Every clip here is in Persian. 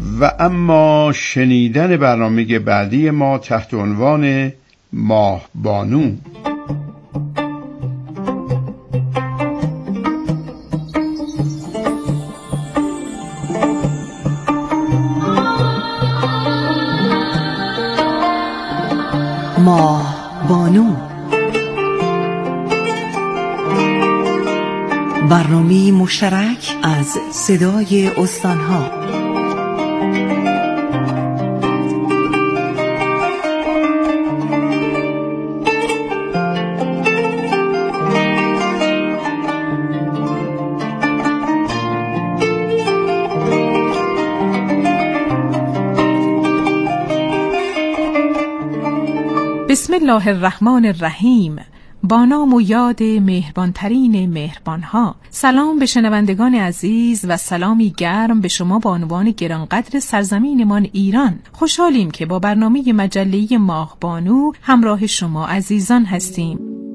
و اما شنیدن برنامه بعدی ما تحت عنوان ماه بانو. ماه بانو، برنامه مشترک از صدای استانها. بسم الله الرحمن الرحیم. با نام و یاد مهربانترین مهربانها. سلام به شنوندگان عزیز و سلامی گرم به شما بانوان گرانقدر سرزمینمان ایران. خوشحالیم که با برنامه مجله ماه بانو همراه شما عزیزان هستیم.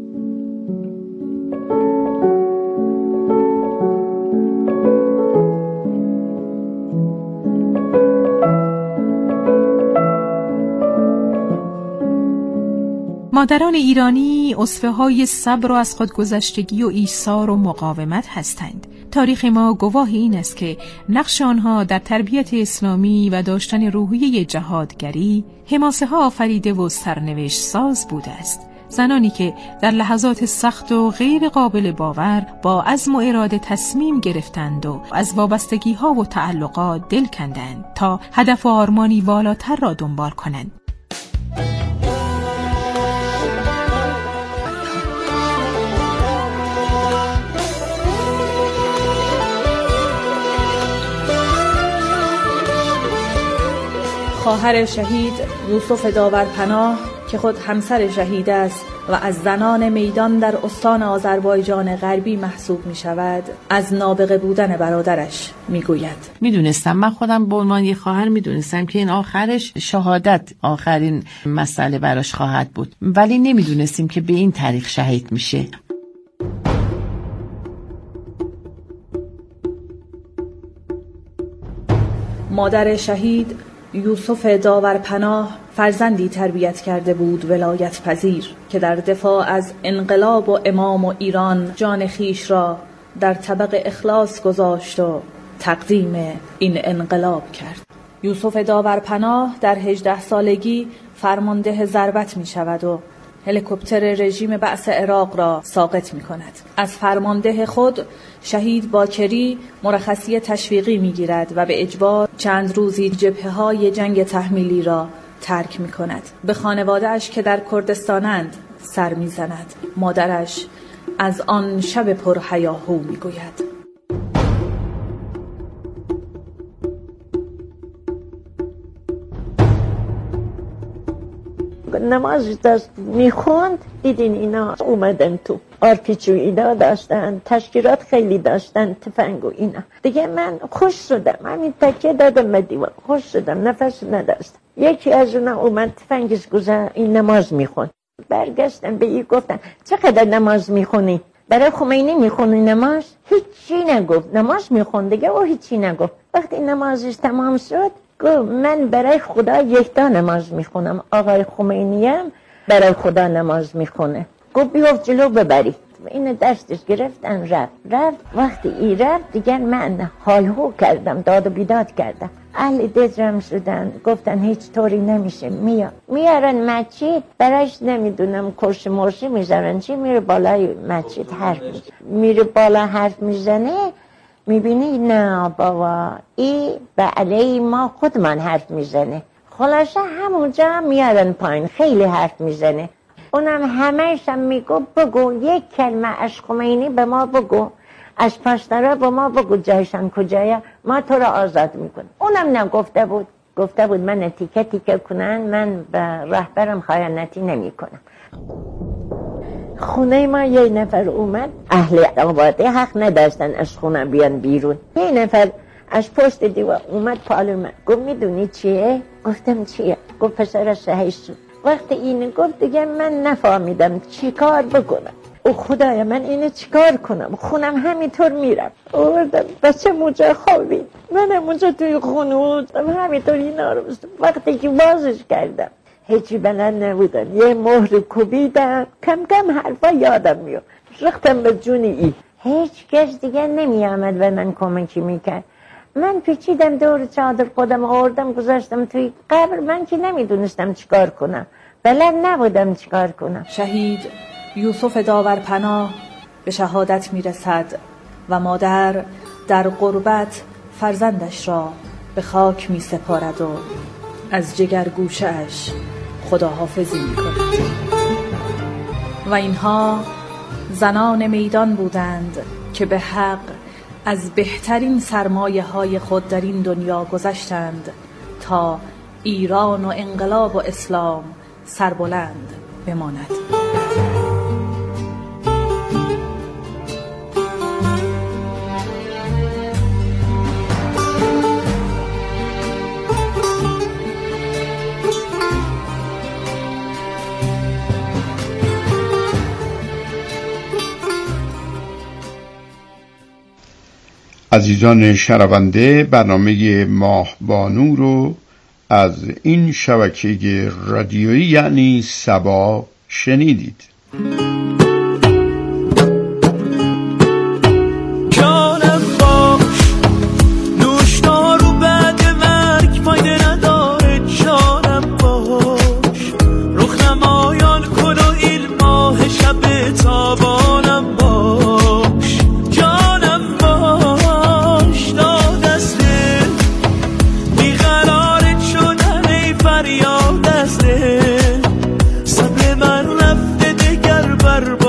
مادران ایرانی اسوه‌های صبر و از خودگذشتگی و ایثار و مقاومت هستند. تاریخ ما گواه این است که نقش آنها در تربیت اسلامی و داشتن روحیه جهادگری حماسه‌ها آفریده و سرنوشت ساز بوده است. زنانی که در لحظات سخت و غیر قابل باور با عزم و اراده تصمیم گرفتند و از وابستگی‌ها و تعلقات دل کندند تا هدف و آرمانی والاتر را دنبال کنند. خواهر شهید یوسف داورپناه که خود همسر شهید است و از زنان میدان در استان آذربایجان غربی محسوب می شود، از نابغه بودن برادرش می گوید. میدونستم، من خودم به عنوان یه خواهر میدونستم که این آخرش شهادت آخرین مسئله براش خواهد بود، ولی نمیدونستیم که به این طریق شهید میشه. مادر شهید یوسف داورپناه فرزندی تربیت کرده بود ولایت پذیر که در دفاع از انقلاب و امام و ایران جان خیش را در طبق اخلاص گذاشت و تقدیم این انقلاب کرد. یوسف داورپناه در 18 سالگی فرمانده ضربت می شود و هلیکوپتر رژیم بعث عراق را ساقط می کند. از فرمانده خود شهید باکری مرخصی تشویقی می گیرد و به اجبار چند روزی جبهه‌های جنگ تحمیلی را ترک می کند. به خانواده‌اش که در کردستانند سر می زند. مادرش از آن شب پر هیاهو می گوید. نماز داشت میخوند، دیدین اینا اومدن تو آرپیچ و اینا داشتن، تشکیلات خیلی داشتن، تفنگ و اینا. دیگه من خوش شدم، همین تکیه دادم به دیوار، خوش شدم، نفس نداشتم. یکی از اونا اومد تفنگش گذاشت، این نماز میخوند. برگشتم به این گفتن چقدر نماز میخونی؟ برای خمینی میخونی نماز؟ هیچی نگفت، نماز میخوند دیگه و هیچی نگفت. وقتی نمازش تمام شد گفت من برای خدا یکتا نماز میخونم، آقای خمینی هم برای خدا نماز میخونه. گفت بیفت جلو ببری. این دستش گرفتن رفت. وقتی ای رفت دیگر من هایهو کردم، داد و بیداد کردم. اهل دجرم شدن، گفتن هیچ طوری نمیشه، میارن مسجد، برایش نمیدونم کرسی مرسی میذارن چی، میره بالای مسجد حرف میزنه، میره بالا حرف میزنه، میبینی نه بابا ای به علی ما خودمان حرف میزنه. خلاصه همونجا میارن پایین، خیلی حرف میزنه. اونم همهش هم میگو بگو یک کلمه از خمینی به ما بگو، از پاسدارا به ما بگو جایشان کجایه، ما تو را آزاد میکنیم. اونم نگفته بود، گفته بود من تیکه کنن، من به رهبرم خیانتی نمی کنم. خونه ما یه نفر اومد، اهل آباده حق نداشتن از خونه بیان بیرون. یه نفر از پشت دیوار اومد پالو من، گفت میدونی چیه؟ گفتم چیه؟ گفت پسر شهید شد. وقتی این گفت دیگه من نفهمیدم چی کار بکنم. او خدایا من اینو چیکار کنم؟ خونم همینطور میرم. آوردم بچه اونجا خوابید، منم اونجا توی خونه بودم همینطور اینا رو وقتی که بازش کردم هیچی بلند نبودن، یه مهر کوبیدم، کم کم حرفا یادم میاد. رختم به جونی ای، هیچ کس دیگه نمی آمد به من کمکی میکرد. من پیچیدم دور چادر خودم آوردم گذاشتم توی قبر. من که نمیدونستم چیکار کنم، بلد نبودم چیکار کنم. شهید یوسف داورپناه به شهادت میرسد و مادر در غربت فرزندش را به خاک می سپارد و از جگرگوشه اش خداحافظی می کند. و اینها زنان میدان بودند که به حق از بهترین سرمایه های خود در این دنیا گذشتند تا ایران و انقلاب و اسلام سربلند بماند. عزیزان شنونده، برنامه ماهبانو رو از این شبکه رادیویی یعنی سبا شنیدید. جانم باش، نوشدارو بعد مرگ فایده نداره. جانم باش، رخ نمایان کن و این ماه شب تابانم باش. جانم باش، دادست بیقرارت شدن ای فریاد است. صبر من رفته دگر بر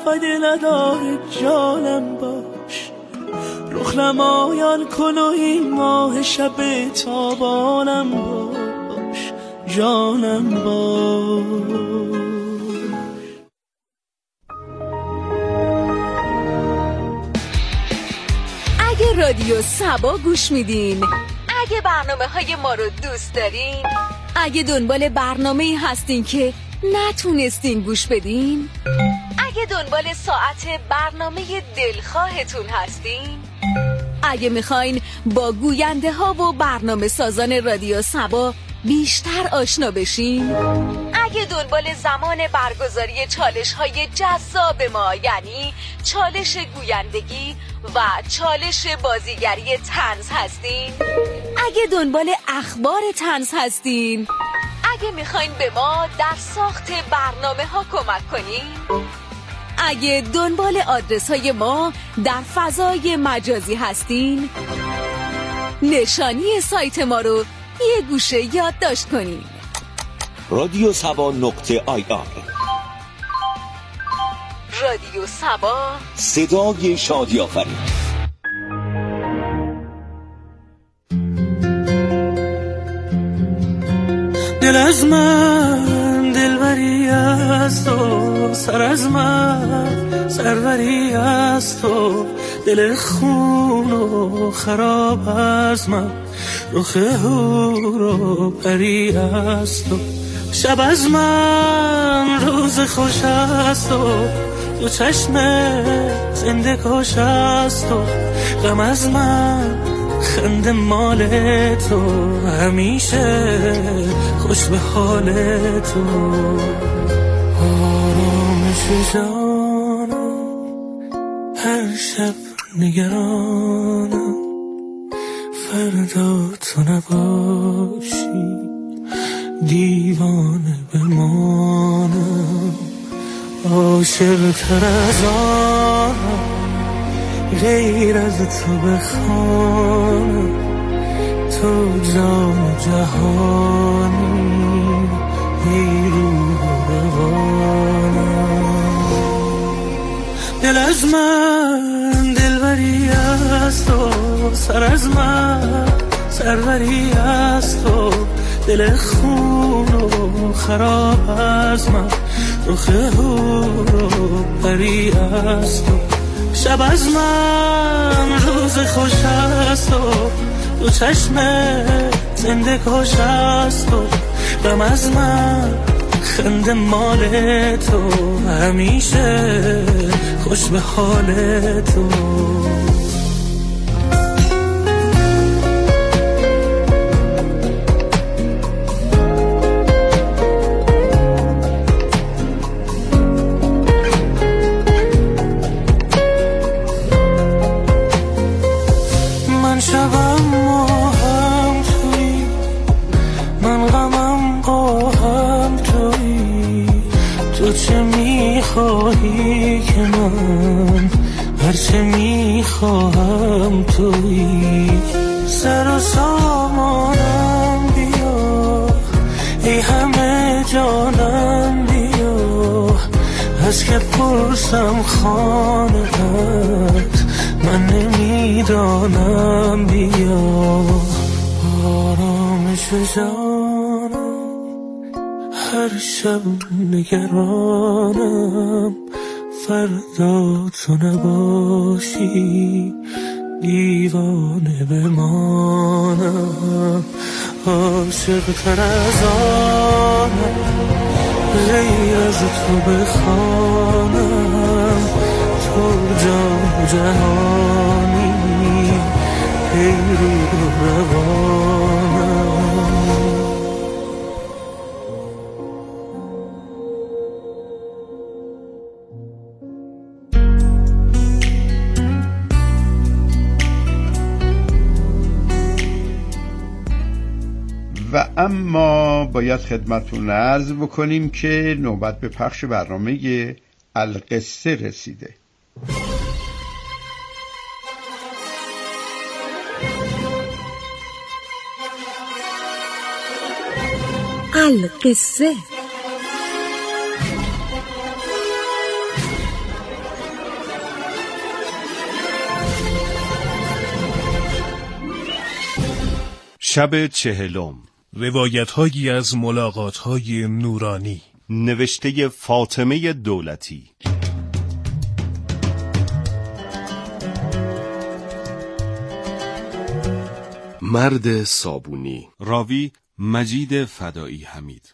فایده نداره جانم باش، رخ نمایان کن و این ماه شب تابانم باش، جانم باش. اگه رادیو سبا گوش میدین، اگه برنامه‌های ما رو دوست دارین، اگه دنبال برنامه‌ای هستین که نتونستین گوش بدین، اگه دنبال ساعت برنامه دلخواهتون هستین، اگه میخواین با گوینده ها و برنامه سازان رادیو سبا بیشتر آشنا بشین، اگه دنبال زمان برگزاری چالش های جذاب ما یعنی چالش گویندگی و چالش بازیگری طنز هستین، اگه دنبال اخبار طنز هستین، اگه میخواین به ما در ساخت برنامه ها کمک کنین، اگه دنبال آدرس های ما در فضای مجازی هستین، نشانی سایت ما رو یه گوشه یادداشت کنین: رادیو سبا.ir. رادیو سبا، صدای شادی آفرین. دل از من دلبری است و سر از من سروری است و دل خون و خراب از من رخ هور و پری است و شب از من روز خوش است و دو چشم زنده کش است و غم از من خنده مال تو همیشه خوش به حال تو آرامش جانم هر شب نگرانم فردا تو نباشی دیوانه بمانم عاشق تر از آنم غیر از تو بخوانم تو جان جهانی ای روح روانم دل از من دلبری است و سر از من سروری است و دل خون و خراب از من رخ هور و پری است و شب از من روز خوش است و دو چشم زنده کش است و غم از من خنده مال تو همیشه خوش به حال تو که من هرچه میخواهم تویی سر و سامانم بیا ای همه جانم بیا از که پرسم خانه‌ات من نمیدانم بیا آرامش جانم هر شب نگرانم فردا تو نباشی دیوانه بمانم عاشق تر از آنم غیر از تو بخوانم تو جان جهانی ای روح روانم و اما باید خدمتتون عرض بکنیم که نوبت به پخش برنامه القصه رسیده. القصه. شب 40. روایت‌هایی از ملاقات‌های نورانی، نوشته فاطمه دولتی. مرد صابونی. راوی مجید فدایی حمید.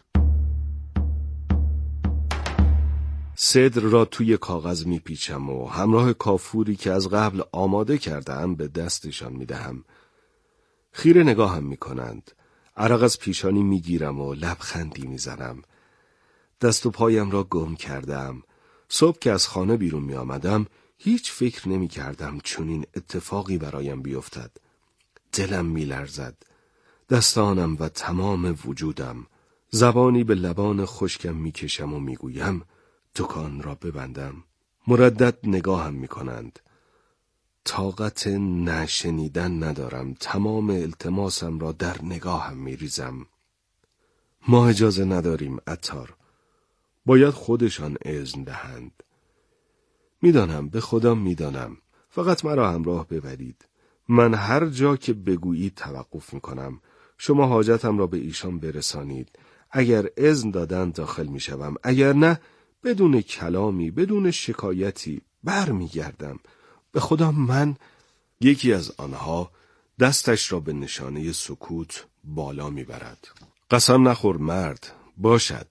صدر را توی کاغذ میپیچم و همراه کافوری که از قبل آماده کردم به دستشان میدهم. خیره نگاهم میکنند. عرق از پیشانی میگیرم و لبخندی میزنم. دست و پایم را گم کردم. صبح که از خانه بیرون میآمدم هیچ فکر نمیکردم چنین اتفاقی برایم بیفتد. دلم میلرزد. دستانم و تمام وجودم. زبانی به لبان خشکم میکشم و میگویم دکان را ببندم. مردد نگاهم میکنند. طاقت نشنیدن ندارم. تمام التماسم را در نگاهم میریزم. ما اجازه نداریم عطار. باید خودشان اذن دهند. میدانم، به خدا میدانم. فقط مرا همراه ببرید. من هر جا که بگویید توقف میکنم. شما حاجتم را به ایشان برسانید. اگر اذن دادند داخل میشوم. اگر نه، بدون کلامی، بدون شکایتی برمیگردم. به خدا من... یکی از آنها دستش را به نشانه سکوت بالا میبرد. قسم نخور مرد. باشد.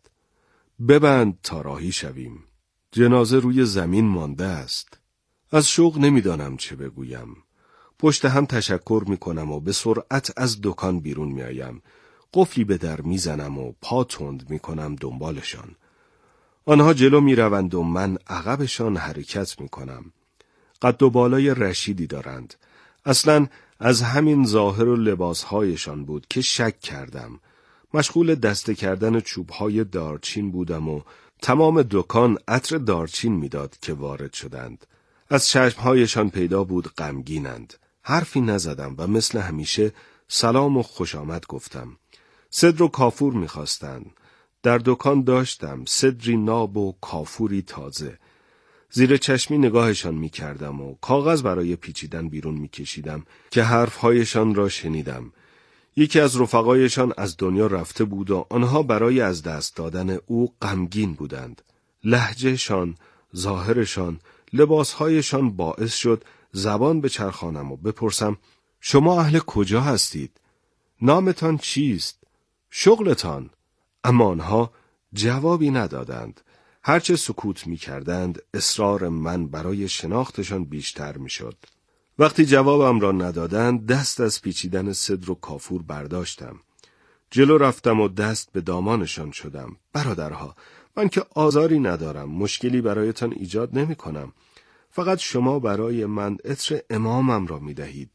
ببند تا راهی شویم. جنازه روی زمین مانده است. از شوق نمیدانم چه بگویم. پشت هم تشکر میکنم و به سرعت از دکان بیرون میآیم. قفلی به در میزنم و پا تند میکنم دنبالشان. آنها جلو میروند و من عقبشان حرکت میکنم. قد و بالای رشیدی دارند. اصلاً از همین ظاهر و لباسهایشان بود که شک کردم. مشغول دسته کردن چوبهای دارچین بودم و تمام دکان عطر دارچین میداد که وارد شدند. از چشمهایشان پیدا بود غمگینند. حرفی نزدم و مثل همیشه سلام و خوش آمد گفتم. صدر و کافور میخواستند. در دکان داشتم صدری ناب و کافوری تازه. زیر چشمی نگاهشان میکردم و کاغذ برای پیچیدن بیرون میکشیدم که حرفهایشان را شنیدم. یکی از رفقایشان از دنیا رفته بود و آنها برای از دست دادن او غمگین بودند. لهجهشان، ظاهرشان، لباسهایشان باعث شد زبان بچرخانم و بپرسم شما اهل کجا هستید؟ نامتان چیست؟ شغلتان؟ اما آنها جوابی ندادند. هرچه سکوت می کردند اصرار من برای شناختشان بیشتر می شد. وقتی جوابم را ندادند دست از پیچیدن صدر و کافور برداشتم. جلو رفتم و دست به دامانشان شدم. برادرها، من که آزاری ندارم، مشکلی برایتان ایجاد نمی کنم. فقط شما برای من عطر امامم را می دهید.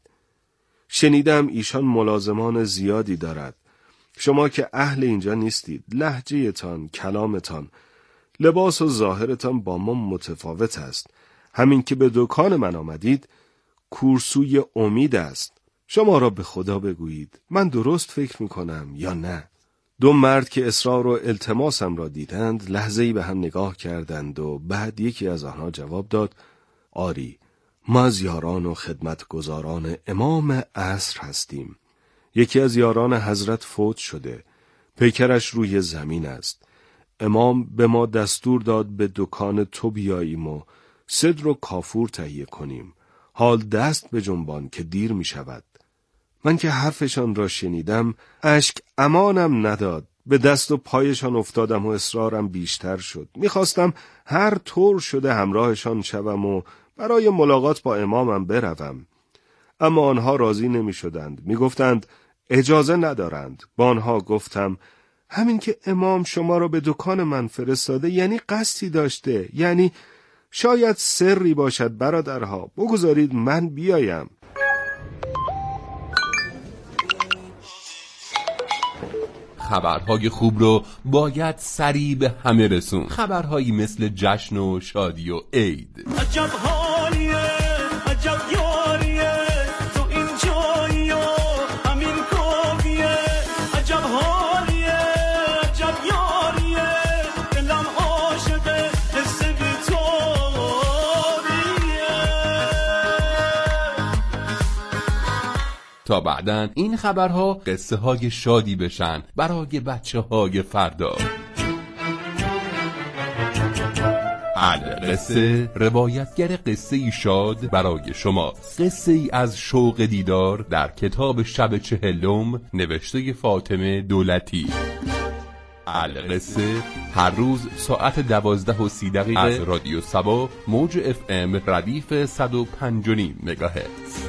شنیدم ایشان ملازمان زیادی دارد. شما که اهل اینجا نیستید. لهجه‌تان، کلامتان، لباس و ظاهرتان با ما متفاوت است. همین که به دکان من آمدید کورسوی امید است. شما را به خدا بگویید من درست فکر می کنم یا نه؟ دو مرد که اصرار و التماسم را دیدند لحظه‌ای به هم نگاه کردند و بعد یکی از آنها جواب داد آری، ما از یاران و خدمتگزاران امام عصر هستیم. یکی از یاران حضرت فوت شده. پیکرش روی زمین است. امام به ما دستور داد به دکان تو بیاییم و صدر و کافور تهیه کنیم. حال دست به جنبان که دیر می شود. من که حرفشان را شنیدم اشک امانم نداد. به دست و پایشان افتادم و اصرارم بیشتر شد. میخواستم هر طور شده همراهشان شوم و برای ملاقات با امامم بروم. اما آنها راضی نمی شدند. می گفتند اجازه ندارند. با آنها گفتم همین که امام شما را به دکان من فرستاده یعنی قصدی داشته، یعنی شاید سری باشد. برادرها بگذارید من بیایم. خبرهای خوب رو باید سریع به همه رسون. خبرهایی مثل جشن و شادی و عید. عجب حالیه، عجب یاریه، تو این جایی و همین کافیه. عجب حالیه، عجب یاریه، دلم عاشقه، حس بی‌تابیه. تا بعداً این خبرها قصه های شادی بشن برای بچه های فردا. القصه، روایتگر قصه ای شاد برای شما. قصه ای از شوق دیدار در کتاب شب 40 نوشته فاطمه دولتی. القصه هر روز ساعت 12:30 از رادیو سبا موج FM ردیف 105.5 مگاهرتز.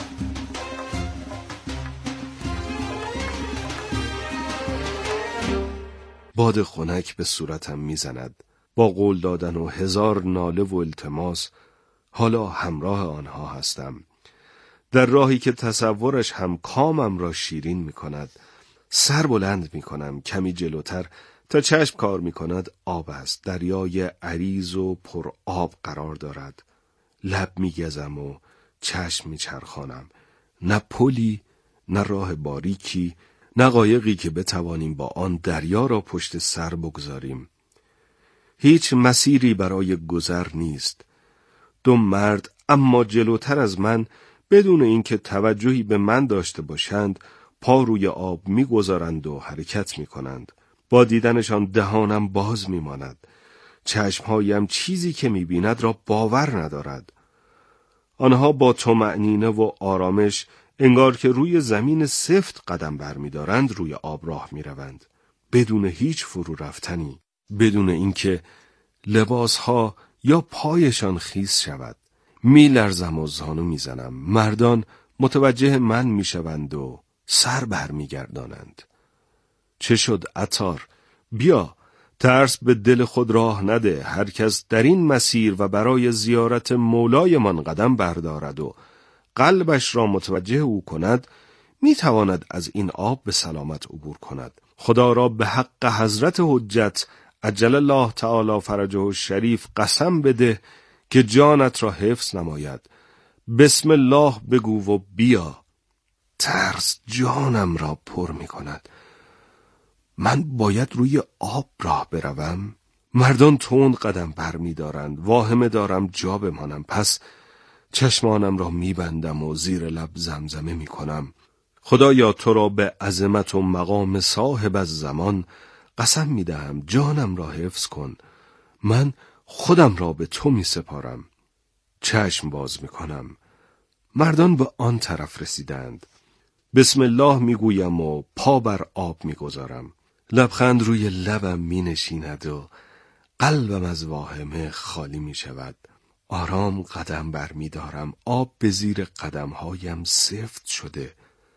باد خنک به صورتم میزند. با قول دادن و هزار ناله و التماس حالا همراه آنها هستم، در راهی که تصورش هم کامم را شیرین می کند. سر بلند می کنم کمی جلوتر تا چشم کار می کند. آب است، دریای عریض و پر آب قرار دارد. لب می گزم و چشم می چرخانم. نه پلی، نه راه باریکی، نه قایقی که بتوانیم با آن دریا را پشت سر بگذاریم. هیچ مسیری برای گذر نیست. دو مرد اما جلوتر از من بدون اینکه توجهی به من داشته باشند پا روی آب می‌گذارند و حرکت می‌کنند. با دیدنشان دهانم باز می‌ماند. چشمهایم چیزی که می‌بیند را باور ندارد. آنها با طمأنینه و آرامش انگار که روی زمین سفت قدم برمی‌دارند روی آب راه می‌روند، بدون هیچ فرو رفتنی، بدون اینکه لباسها یا پایشان خیس شود. میلرزم و زانو میزنم. مردان متوجه من میشوند و سر برمیگردانند. چه شد عطار؟ بیا، ترس به دل خود راه نده. هر کس در این مسیر و برای زیارت مولایمان قدم بردارد و قلبش را متوجه او کند، میتواند از این آب به سلامت عبور کند. خدا را به حق حضرت حجت عجل الله تعالی فرجه الشریف قسم بده که جانت را حفظ نماید. بسم الله بگو و بیا. ترس جانم را پر می کند. من باید روی آب راه بروم؟ مردان تند قدم بر می دارند. واهمه دارم جا بمانم. پس چشمانم را می بندم و زیر لب زمزمه می کنم. خدایا تو را به عظمت و مقام صاحب از زمان قسم می دهم جانم را حفظ کن. من خودم را به تو می سپارم. چشم باز می کنم. مردان به آن طرف رسیدند. بسم الله می گویم و پا بر آب می گذارم. لبخند روی لبم می نشیند و قلبم از واهمه خالی می شود. آرام قدم بر می دارم. آب به زیر قدمهایم سفت شده.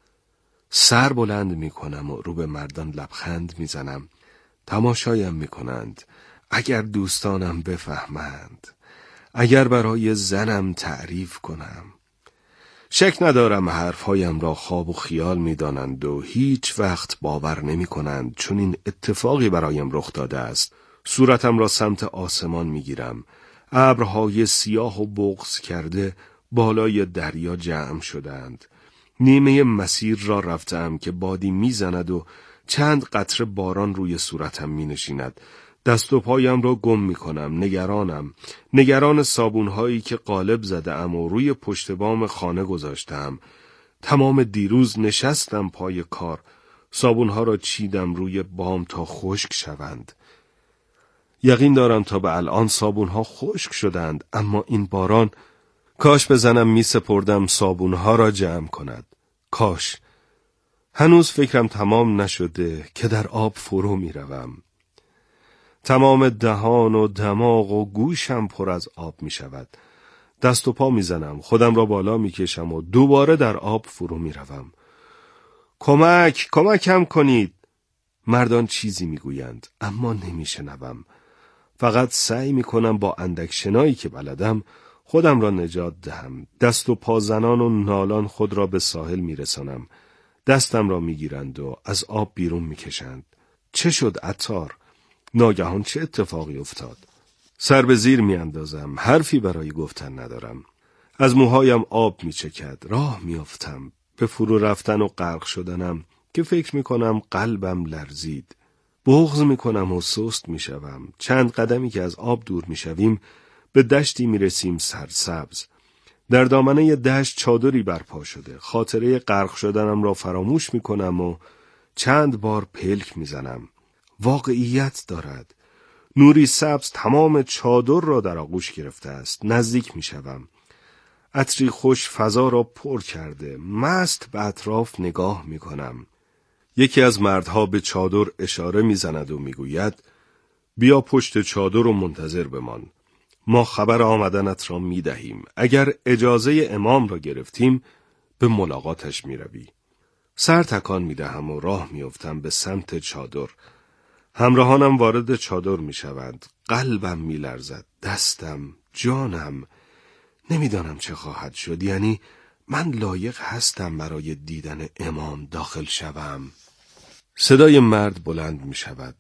سر بلند می کنم و رو به مردان لبخند می زنم. تماشایم می کنند. اگر دوستانم بفهمند، اگر برای زنم تعریف کنم. شک ندارم حرفهایم را خواب و خیال می دانند و هیچ وقت باور نمی کنند، چون این اتفاقی برایم رخ داده است. صورتم را سمت آسمان می گیرم. ابرهای سیاه و بغض کرده بالای دریا جمع شدند. نیمه مسیر را رفتم که بادی می زند و چند قطره باران روی صورتم می نشیند. دست و پایم را گم می کنم. نگران صابونهایی که قالب زدم و روی پشت بام خانه گذاشتم. تمام دیروز نشستم پای کار. صابونها را چیدم روی بام تا خشک شوند. یقین دارم تا به الان صابونها خشک شدند، اما این باران، کاش بزنم می سپردم صابونها را جمع کند. کاش. هنوز فکرم تمام نشده که در آب فرو می روم. تمام دهان و دماغ و گوشم پر از آب می شود. دست و پا می زنم. خودم را بالا می کشم و دوباره در آب فرو می روم. کمکم کنید. مردان چیزی می گویند اما نمی شنوم. فقط سعی می کنم با اندک شنایی که بلدم خودم را نجات دهم. دست و پا زنان و نالان خود را به ساحل می رسانم. دستم را می گیرند و از آب بیرون می کشند. چه شد عطار؟ ناگهان چه اتفاقی افتاد؟ سر به زیر می اندازم. حرفی برای گفتن ندارم. از موهایم آب می چکد. راه می افتم. به فرو رفتن و غرق شدنم که فکر می کنم قلبم لرزید. بغض می کنم و سست می شوم. چند قدمی که از آب دور می شویم به دشتی می رسیم سرسبز. در دامنه دشت چادری برپا شده. خاطره غرق شدنم را فراموش میکنم و چند بار پلک میزنم. واقعیت دارد. نوری سبز تمام چادر را در آغوش گرفته است. نزدیک میشوم. عطری خوش فضا را پر کرده. مست به اطراف نگاه میکنم. یکی از مردها به چادر اشاره میزند و میگوید بیا پشت چادر و منتظر بمان. ما خبر آمدنت را میدهیم. اگر اجازه امام را گرفتیم به ملاقاتش میروی. سر تکان میدهم و راه میافتم به سمت چادر. همراهانم وارد چادر میشوند. قلبم میلرزد. دستم، جانم. نمیدانم چه خواهد شد. یعنی من لایق هستم برای دیدن امام داخل شوم. صدای مرد بلند میشود.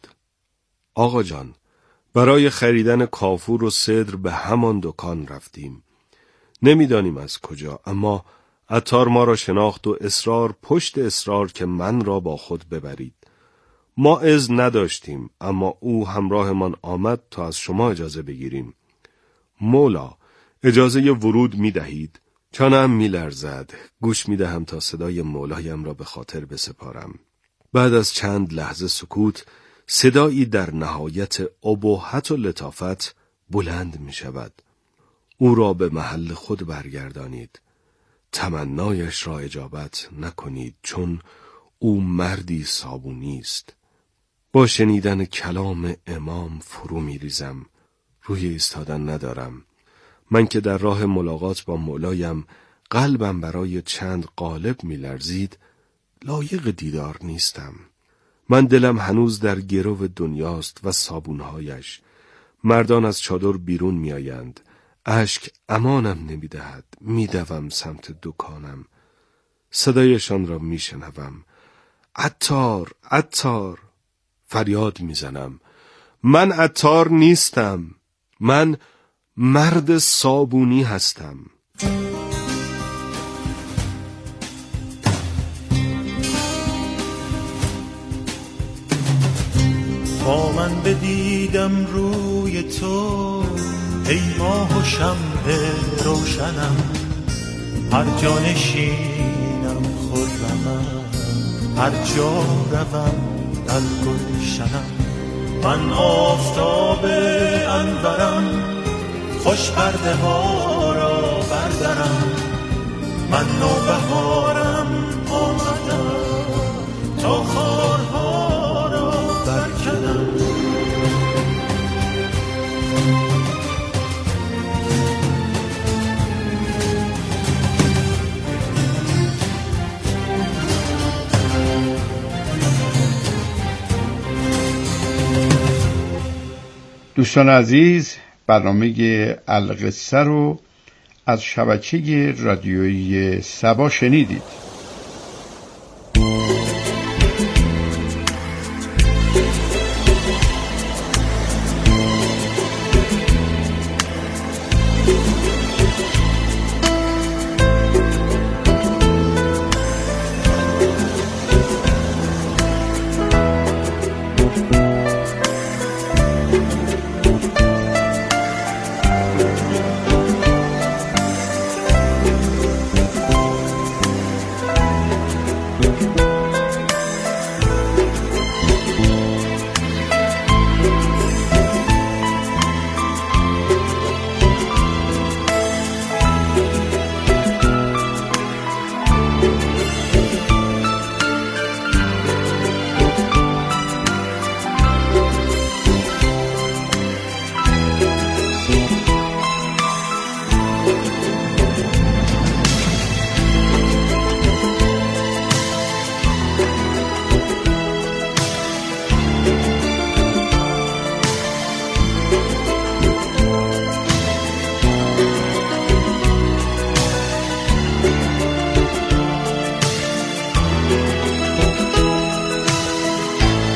آقا جان، برای خریدن کافور و سدر به همان دکان رفتیم. نمیدانیم از کجا، اما عطار ما را شناخت و اصرار پشت اصرار که من را با خود ببرید. ما اذن نداشتیم، اما او همراهمان آمد تا از شما اجازه بگیریم. مولا، اجازه ورود می دهید؟ چانم می لرزد. گوش می دهم تا صدای مولایم را به خاطر بسپارم. بعد از چند لحظه سکوت، صدایی در نهایت ابهت و لطافت بلند می شود. او را به محل خود برگردانید. تمنایش را اجابت نکنید، چون او مردی صابونی است. با شنیدن کلام امام فرو می ریزم. روی ایستادن ندارم. من که در راه ملاقات با مولایم قلبم برای چند قالب می لرزید، لایق دیدار نیستم. من دلم هنوز در گرو دنیاست و صابونهایش. مردان از چادر بیرون می آیند. اشک امانم نمی دهد. می دوم سمت دکانم. صدایشان را می شنوم. عطار، عطار. فریاد می زنم. من عطار نیستم. من مرد صابونی هستم. با من بدیدم روی تو ای ماه و شمع روشنم، هر جا نشینم خرمم، هر جا روم در گلشنم. من آفتاب انورم، خوش پرده ها را بردارم. من نوبهارم آمدم تا خارها را برکنم. دوستان عزیز، برنامه القصه رو از شبکه رادیویی سبا شنیدید.